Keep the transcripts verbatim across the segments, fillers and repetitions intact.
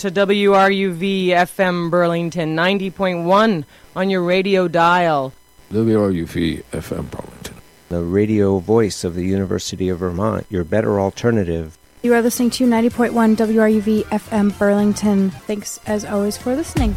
to W R U V F M Burlington, ninety point one on your radio dial. W R U V F M Burlington. The radio voice of the University of Vermont, your better alternative. You are listening to ninety point one W R U V F M Burlington. Thanks, as always, for listening.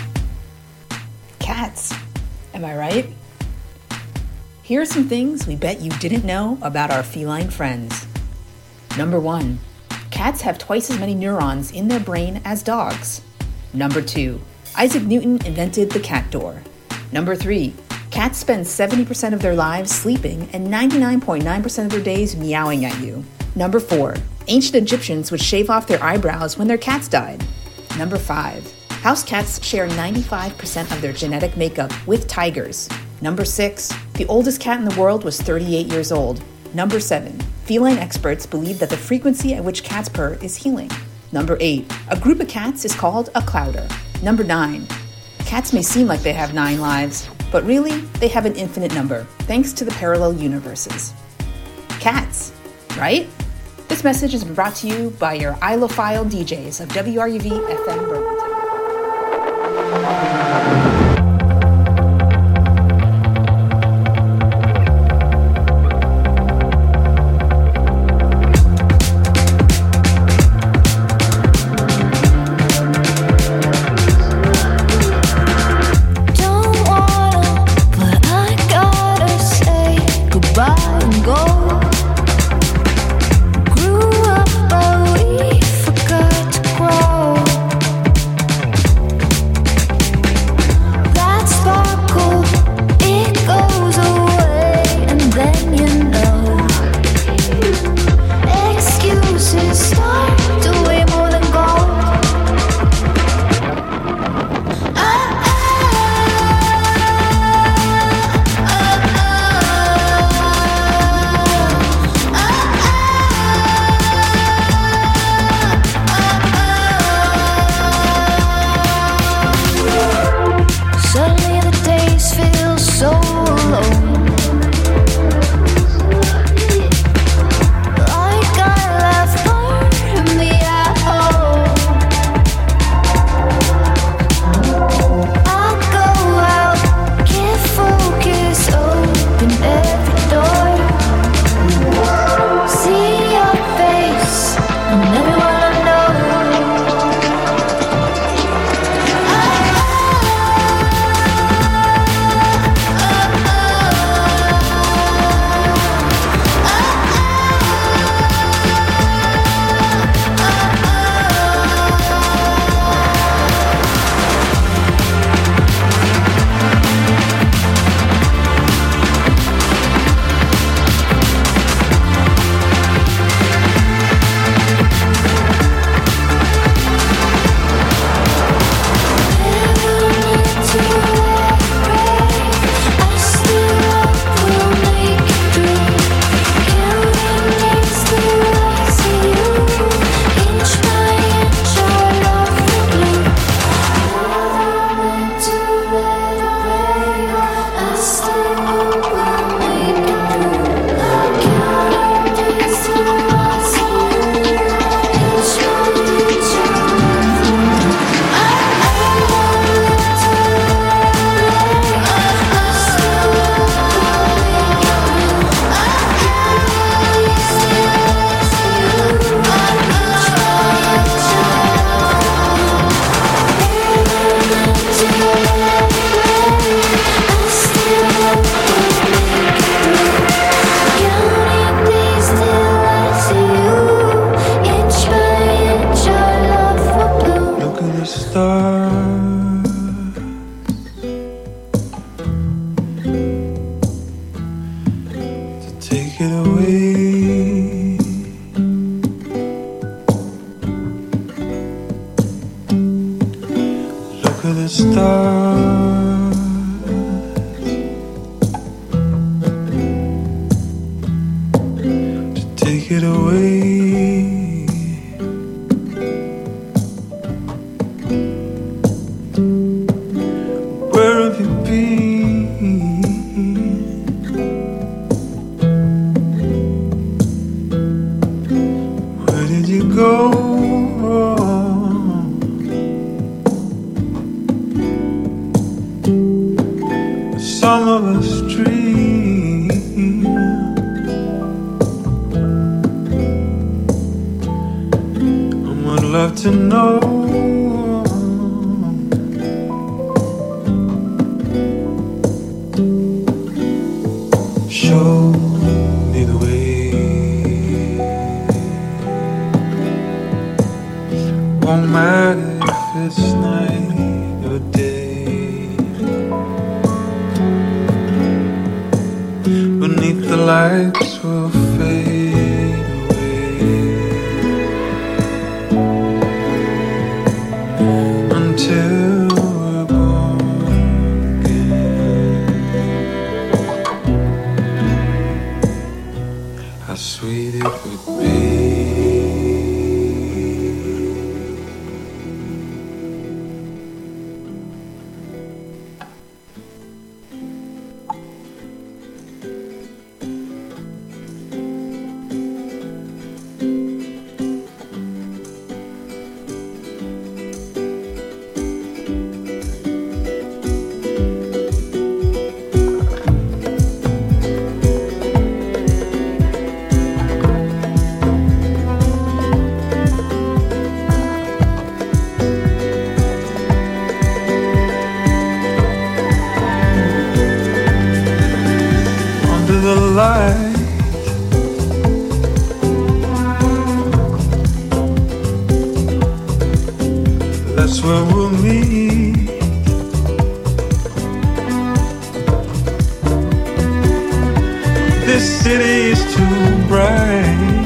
Cats, am I right? Here are some things we bet you didn't know about our feline friends. Number one, cats have twice as many neurons in their brain as dogs. Number two, Isaac Newton invented the cat door. Number three, cats spend seventy percent of their lives sleeping and ninety-nine point nine percent of their days meowing at you. Number four, ancient Egyptians would shave off their eyebrows when their cats died. Number five, house cats share ninety-five percent of their genetic makeup with tigers. Number six, the oldest cat in the world was thirty-eight years old. Number seven, feline experts believe that the frequency at which cats purr is healing. Number eight, a group of cats is called a clouder. Number nine, cats may seem like they have nine lives, but really, they have an infinite number, thanks to the parallel universes. Cats, right? This message has been brought to you by your Ilophile D Js of W R U V F M Burlington. lover's dream. I would love to know. Show me the way. Won't matter if it's night or day. Beneath the lights will fade away until we're born again. How sweet it would be. That's where we'll meet. This city is too bright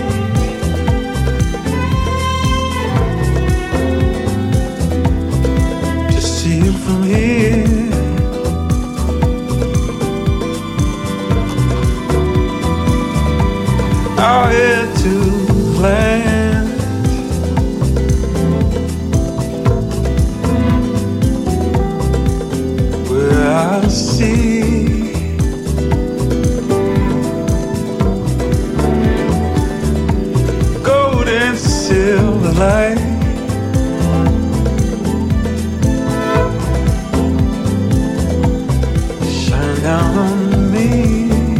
to see it from here. Out here to land, where I see gold and silver light. Shine down on me.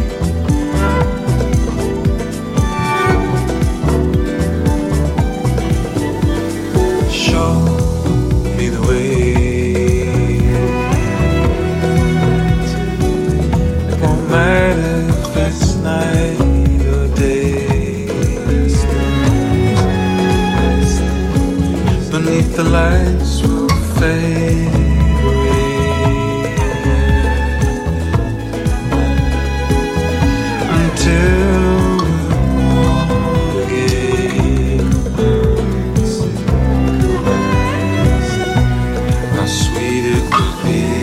The lights will fade away until we're again. How sweet it would be.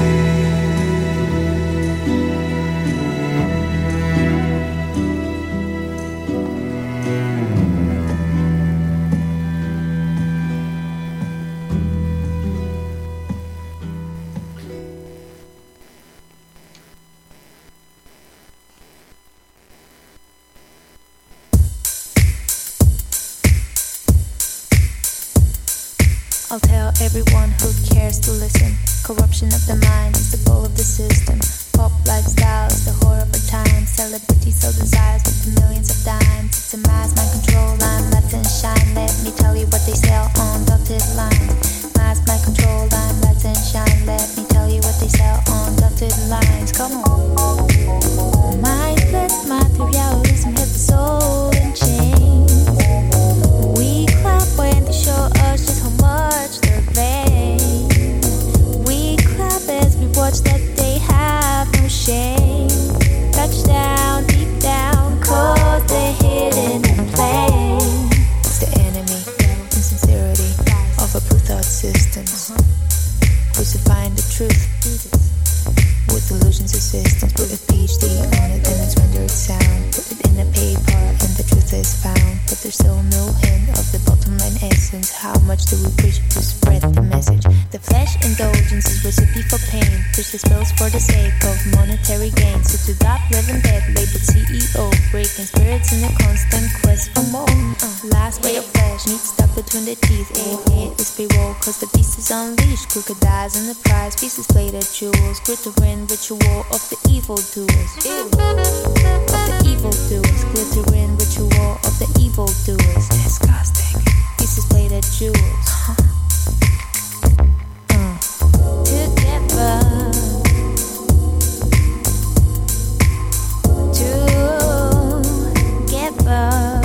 I'll tell everyone who cares to listen. Corruption of the mind is the goal of the system. Pop lifestyle is the whore of our time. Celebrities sell desires with the millions of dimes. It's a mass mind control line, let and shine. Let me tell you what they sell on dotted line. Mass mind control line, let and shine. Let me tell you what they sell on dotted lines. Come on. Mindless materialism hit the soul in chains. We clap when they show us just how much they're vain. We clap as we watch that they have no shame. Touchdown, deep down, cause they're hidden in plain. It's the enemy, insincerity of our blue thought systems. Crucifying the truth with illusions of systems. Put a PhD on it and it's rendered sound. Put it in a paper and the truth is found. But there's still no hint of the bottom line essence. How much do we preach to spread the message? The flesh indulgence is recipe for pain. Push the spills for the sake of monetary gain. So to that living dead labeled C E O, breaking spirits in a constant quest for more. uh, Last ray of flesh needs stuck between the teeth. A A is must be rolled, cause the beast is unleashed. Crocodiles in the prize, pieces played at jewels. Glittering ritual of the evil doers. Ew. Of the evil doers. Glittering ritual of the evil doers. Disgusting. Pieces played at jewels. Huh. Mm. Together. Together.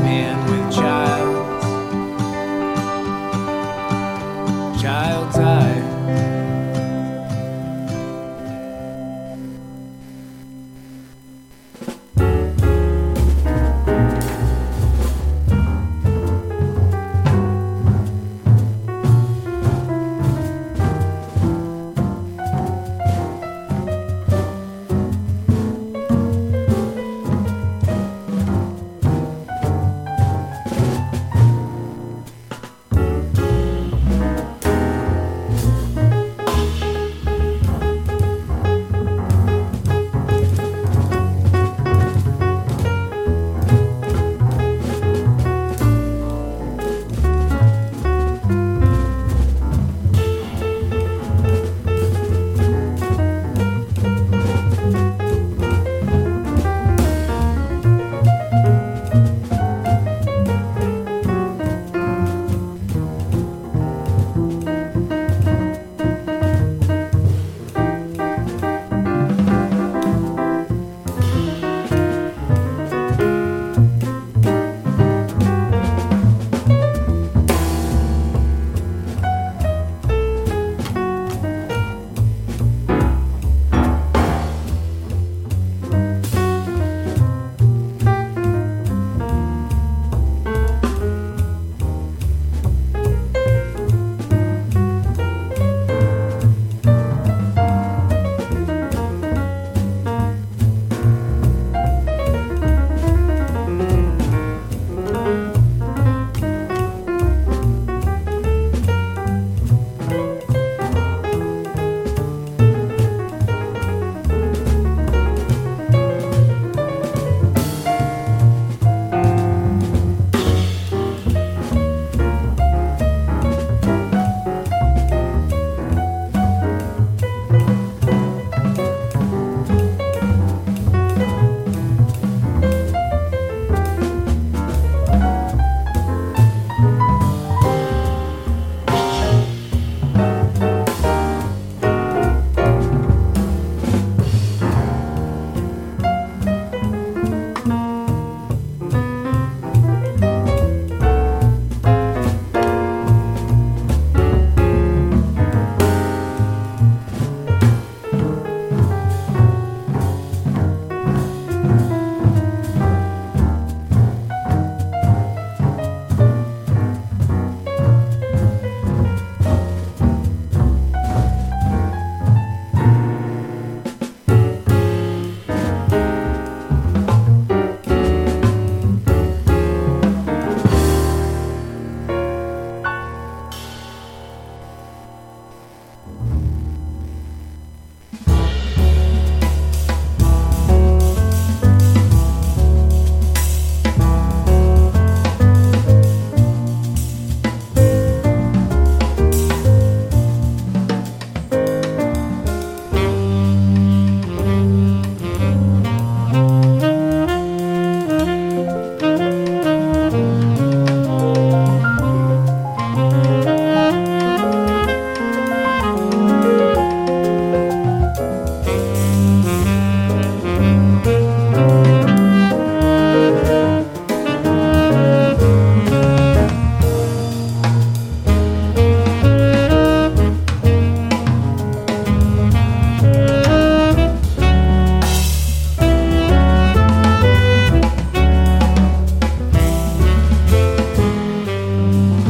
Child's eyes.